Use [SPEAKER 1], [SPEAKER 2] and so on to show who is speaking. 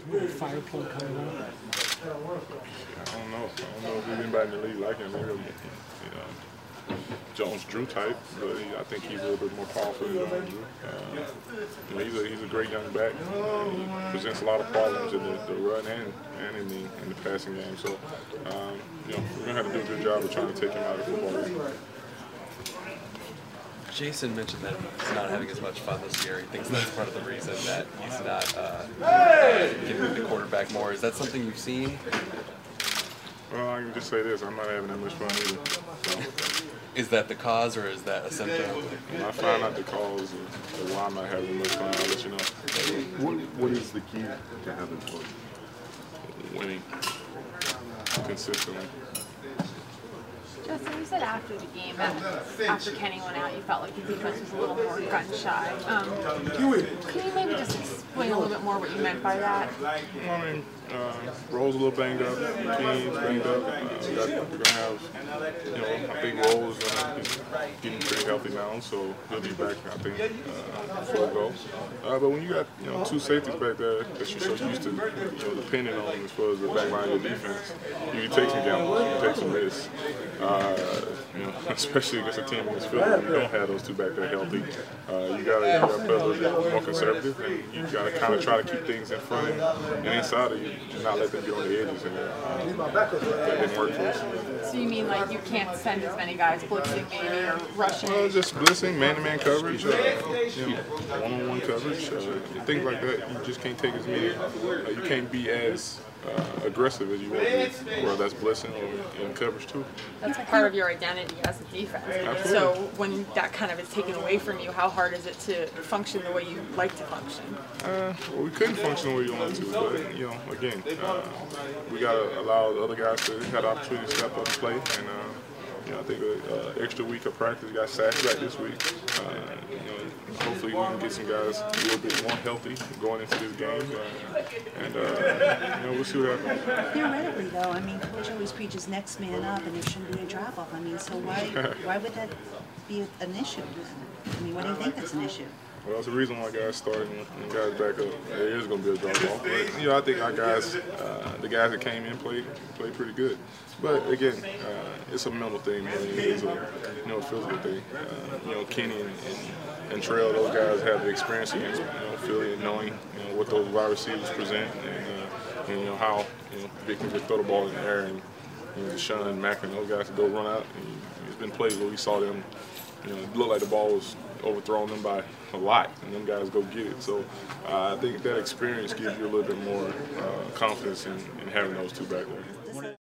[SPEAKER 1] little fire plug coming on?
[SPEAKER 2] I don't know. I don't know if there's anybody in the league like him. Jones Drew type, but I think he's a little bit more powerful than Jones Drew. He's a great young back. He presents a lot of problems in the run and in the passing game. So, we're gonna have to do a good job of trying to take him out of the football game.
[SPEAKER 3] Jason mentioned that he's not having as much fun this year. He thinks that's part of the reason that he's not giving the quarterback more. Is that something you've seen?
[SPEAKER 2] Well, I can just say this: I'm not having that much fun either. So.
[SPEAKER 3] Is that the cause, or is that a symptom?
[SPEAKER 2] When I find out the cause of why I'm not having much fun, I'll let you know.
[SPEAKER 4] What is the key to having fun?
[SPEAKER 2] Winning consistently.
[SPEAKER 5] Justin, you said after the game that after Kenny went out, you felt like the defense was a little more gun-shy. Can you maybe just explain a little bit more what you meant by that?
[SPEAKER 2] I mean, Role's a little banged up. Kenny's banged up. We're going to have, I think Role's getting pretty healthy now, so he'll be back, I think, full go. But when you got, two safeties back there that you're so used to, depending on as far as the back line of your defense, you can take some gambles, you can take some risks. Especially against a team against Philly, you don't have those two back there healthy. You gotta play a little bit more conservative, and you gotta kind of try to keep things in front and inside of you, and not let them get on the edges. And that didn't work for us.
[SPEAKER 5] So you mean like you can't send as many guys blitzing maybe or rushing?
[SPEAKER 2] Well, just blitzing, man-to-man coverage, one-on-one coverage, things like that. You just can't take as many. You can't be as aggressive as you want to be, whether that's blitzing or in coverage too.
[SPEAKER 5] That's part of your identity as a defense.
[SPEAKER 2] Absolutely.
[SPEAKER 5] So when that kind of is taken away from you, how hard is it to function the way you like to function?
[SPEAKER 2] Well, we couldn't function the way you wanted to, but again, we gotta allow the other guys to have the opportunity to step up and play. And I think an extra week of practice got Sack back this week. Hopefully we can get some guys a little bit more healthy going into this game, and we'll see what happens.
[SPEAKER 6] Theoretically, though, I mean, Coach always preaches next man up, and there shouldn't be a drop-off. I mean, so why would that be an issue? I mean, why do you think that's an issue?
[SPEAKER 2] Well, it's the reason why guys starting and guys back up. There is going to be a drop-off. But, I think our guys, the guys that came in, played pretty good. But, again, it's a mental thing more than it is a physical thing. Kenny and Trell, those guys have the experience against Philly and knowing what those wide receivers present and how they can just throw the ball in the air. And Deshaun and Mack and those guys can go run out. And there's been plays where we saw them, it looked like the ball was overthrown them by a lot, and them guys go get it. So I think that experience gives you a little bit more confidence in having those two back there.